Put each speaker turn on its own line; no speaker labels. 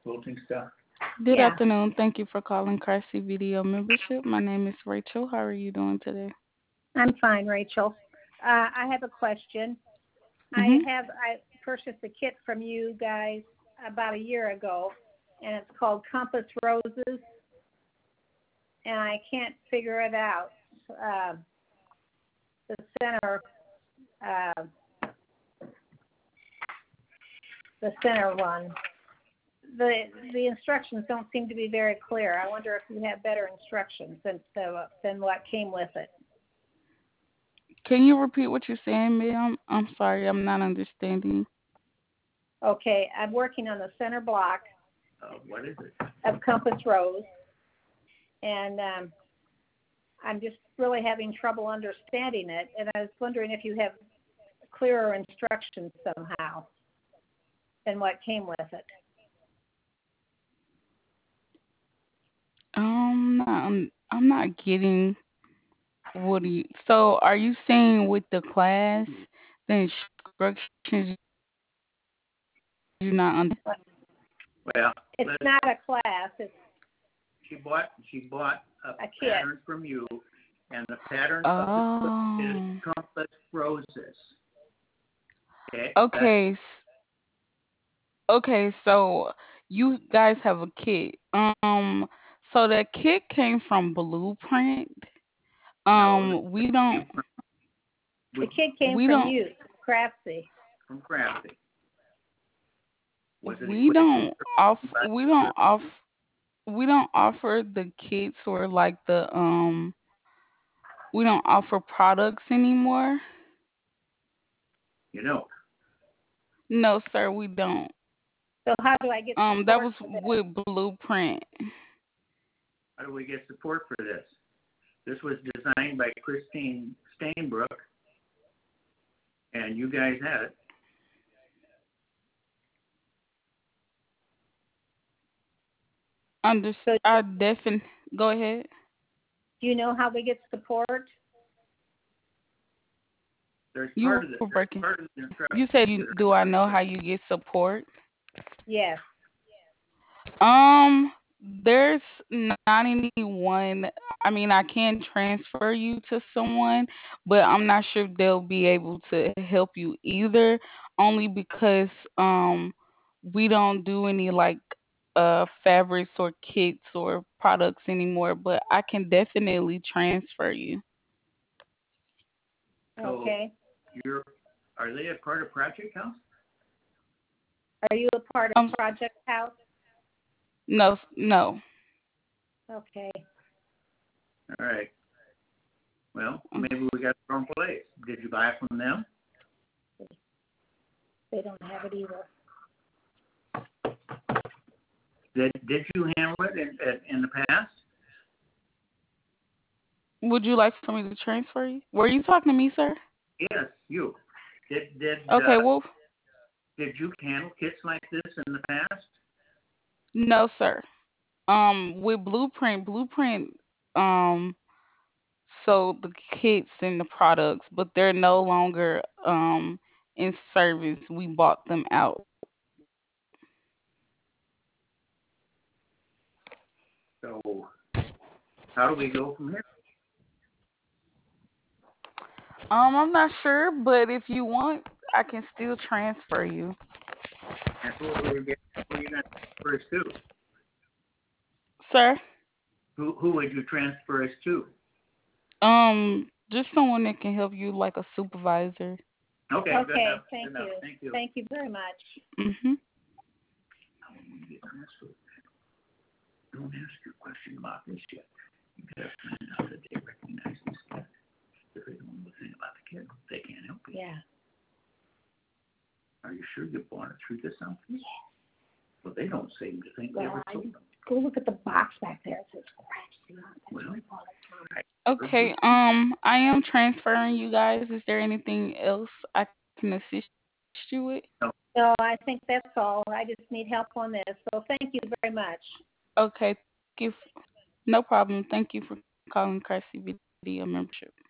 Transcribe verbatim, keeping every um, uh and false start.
quilting stuff.
Good
Yeah,
afternoon. Thank you for calling Chrissy Video Membership. My name is Rachel. How are you doing today?
I'm fine, Rachel. Uh, I have a question. I
Mhm.
have I purchased a kit from you guys about a year ago, and it's called Compass Roses, and I can't figure it out. Uh, the center, uh, the center one. The the instructions don't seem to be very clear. I wonder if you have better instructions than the, than what came with it.
Can you repeat what you're saying, ma'am? I'm sorry, I'm not understanding.
Okay, I'm working on the center block
Uh, what is it?
of Compass Rose, and um, I'm just really having trouble understanding it. And I was wondering if you have clearer instructions somehow than what came with it.
Um, I'm I'm not getting what do you. So, are you saying with the class, the instructions you not under?
Well,
It's
let's,
not a class; it's
she bought she bought a
a kit.
pattern from you, and the pattern of the quilt is
Oh,
compass roses. Okay, that's
okay, s- okay. So you guys have a kit. Um, so that kit came from Blueprint.
no,
Um, we
it
don't
came from
The
we,
kit came
we
from
don't
you, Craftsy.
from Crafty. Was it
we
equated
don't off we don't off we don't offer the kits or like the um we don't offer products anymore.
You know,
No, sir, we don't.
So how do I get
Um, that
support
was
for this?
with Blueprint.
how do we get support for this? This was designed by Christine Stainbrook, and you guys had it.
Under
So
I defin go ahead.
do you know how we get support?
There's
You
part
were
of the there's
breaking.
part of the
You said
instructions
you
that are
do I know how you get support?
Yes.
Um, there's not anyone. I mean, I can transfer you to someone, but I'm not sure if they'll be able to help you either. Only because um, we don't do any like uh fabrics or kits or products anymore. But I can definitely transfer you.
so
Okay.
you're are they a part of Project House?
Are you a part of
Um,
Project House?
no, no.
Okay.
All right. Well,
Mm,
maybe we got the wrong place. Did you buy it from them?
They don't have it either.
Did Did you handle it in in the past?
Would you like for me to transfer you? Were you talking to me, sir?
Yes, you. Did Did
Okay,
uh,
well,
Did you handle kits like this in the past?
no, sir. Um, with Blueprint, Blueprint, um, sold the kits and the products, but they're no longer um in service. We bought them out.
So how do we go from here?
Um, I'm not sure, but if you want, I can still transfer you,
And who are we get? Who are you going to transfer us to?
sir.
Who Who would you transfer us to?
Um, just someone that can help you, like a supervisor.
Okay, good
Okay.
enough. Good
Thank
enough.
you.
Thank you.
Thank you very much.
Mhm.
How will you get transferred? Don't ask your question about this yet. You got to find out that they recognize this kid. If they don't know anything about the kid, they can't help you.
Yeah.
Are you sure you bought it through this outfit? Well, they don't seem to think they
Well,
ever
I
sold them.
go look at the box back there. It says Craftsy on it. That's
Well,
what I bought it from.
I heard you.
Okay. Um, I am transferring you guys. Is there anything else I can assist you with?
No,
So I think that's all. I just need help on this. So thank you very much.
Okay. Thank you. No problem. Thank you for calling Chrissy Video Membership.